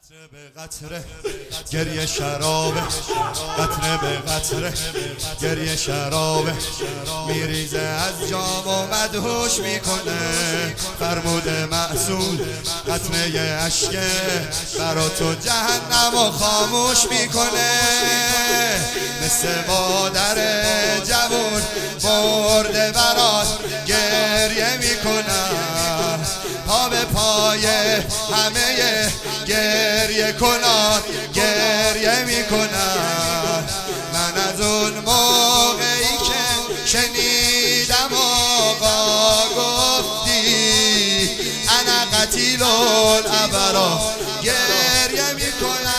قطره به قطره گریه شرابه، قطره به قطره گریه شرابه، میریزه از جام و مدهوش میکنه. فرمود معصوم قطره اشکه برا تو جهنم و خاموش میکنه. مثل مادر جوون مرده برات گریه میکنم، پا به پای همه گریه کنان گریه میکنم. من از اون موقعی که شنیدم آقا گفتی انا قتیل الابرار گریه میکنم.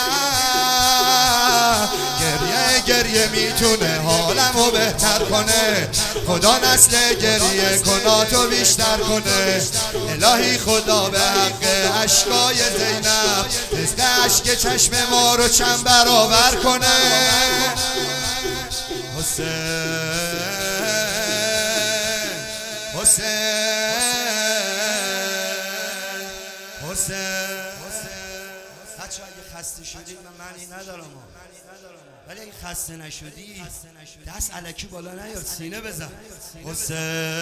گریه میتونه حالمو بهتر کنه، خدا نسل گریه کناتو بیشتر کنه. الهی خدا به حق اشکای زینب رزق اشک چشم ما رو چند برابر کنه. حسین حسین حسین. بچه اگه خسته شدید من معنی ندارم، ولی اگه خسته نشدی دست الکی بالا نیار، سینه بزن. حسین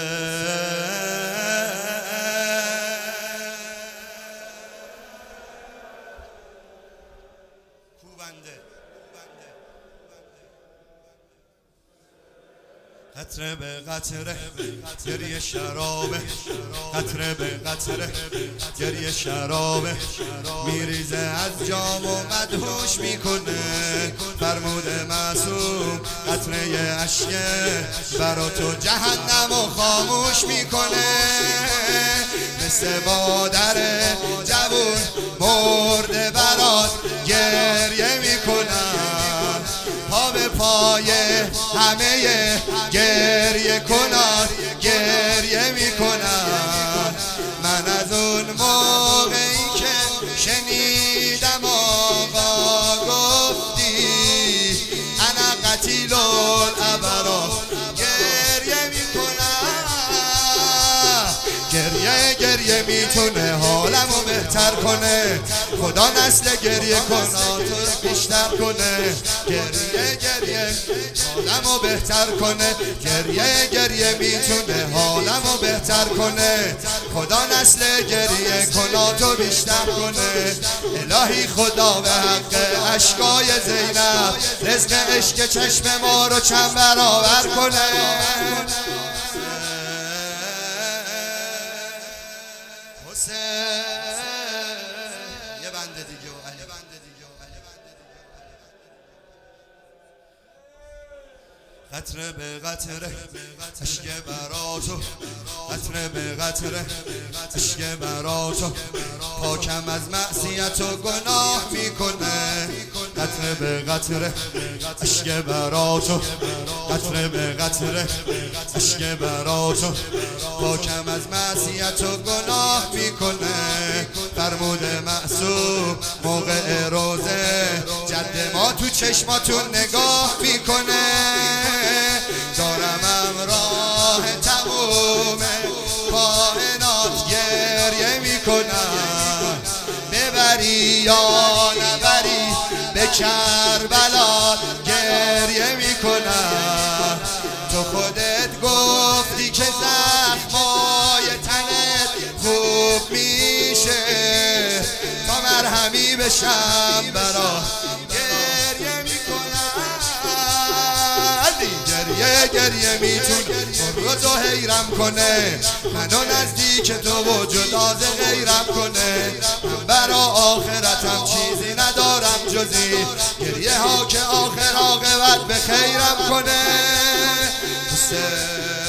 کوبنده. قطره به قطره گریه شرابه، قطره به قطره گریه شرابه، میریزه از جام و مدهوش میکنه. فرمود معصوم قطره اشکه برا تو جهنم و خاموش میکنه. مثل مادر جوون مرده برات گریه میکنم، پا به پای همه گریه کنان گریه میکنم. من از اون موقعی که شنیدم آقا گفتی انا قتیل الابرار گریه میکنم. گریه میتونه حالمو بهتر کنه، خدا نسل گریه کناتو رو بیشتر کنه. گریه حالمو بهتر کنه، گریه میتونه حالمو بهتر کنه. خدا نسل گریه کناتو بیشتر کنه. الهی خدا به حق اشکای زینب رزق عشق چشم ما رو چند برابر کنه. یه بنده دیگه و علی قطره به قطره اشک براتو، قطره به قطره اشک براتو، پاکم از معصیت و گناه میکنه. قطره به قطره اشک براتو، قطره به قطره اشک براتو، پاکم از معصیت و گناه میکنه. فرمود معصوم موقع روزه جد ما تو چشماتون نگاه میکنه. دارم راه تموم کائنات گریه میکنم، ببری یا نبری به کربلا گریه میکنم. تو خودت گفتی که زخمای تنت خوب میشه تا مرهمی بشم برا گریه میکنم. گریه میتون روزو حیرم کنه، منو نزدیک تو و جدا ز غیرم کنه. من برا آخرتم چیزی ندارم جزی گریه ها که آخر عاقبت به خیرم کنه.